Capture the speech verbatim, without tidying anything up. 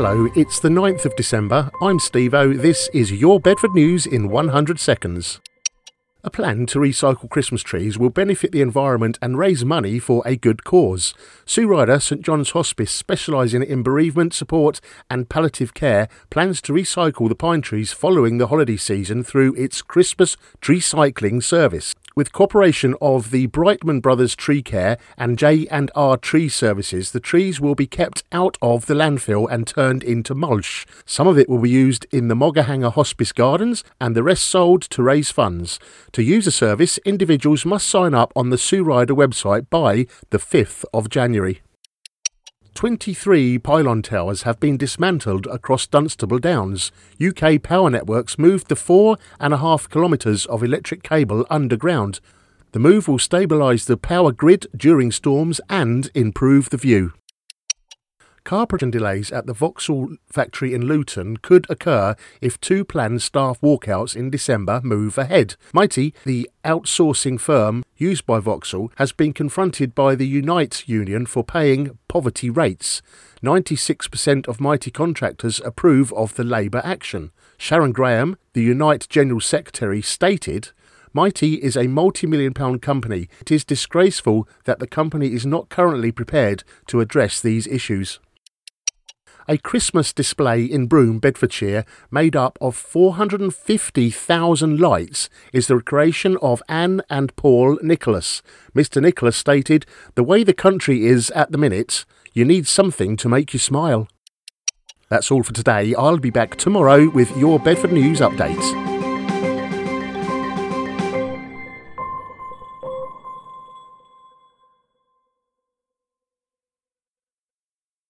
Hello, it's the ninth of December. I'm Steve-O. This is your Bedford News in one hundred seconds. A plan to recycle Christmas trees will benefit the environment and raise money for a good cause. Sue Ryder, St John's Hospice, specialising in bereavement support and palliative care, plans to recycle the pine trees following the holiday season through its Christmas tree cycling service. With cooperation of the Brightman Brothers Tree Care and J and R Tree Services, the trees will be kept out of the landfill and turned into mulch. Some of it will be used in the Moggahanger Hospice Gardens and the rest sold to raise funds. To use the service, individuals must sign up on the Sue Ryder website by the fifth of January. twenty-three pylon towers have been dismantled across Dunstable Downs. U K Power Networks moved the four and a half kilometres of electric cable underground. The move will stabilise the power grid during storms and improve the view. Car production delays at the Vauxhall factory in Luton could occur if two planned staff walkouts in December move ahead. Mighty, the outsourcing firm used by Vauxhall, has been confronted by the Unite union for paying poverty rates. ninety-six percent of Mighty contractors approve of the Labour action. Sharon Graham, the Unite General Secretary, stated, "Mighty is a multi-million pound company. It is disgraceful that the company is not currently prepared to address these issues." A Christmas display in Broome, Bedfordshire, made up of four hundred fifty thousand lights, is the creation of Anne and Paul Nicholas. Mister Nicholas stated, "The way the country is at the minute, you need something to make you smile." That's all for today. I'll be back tomorrow with your Bedford News update.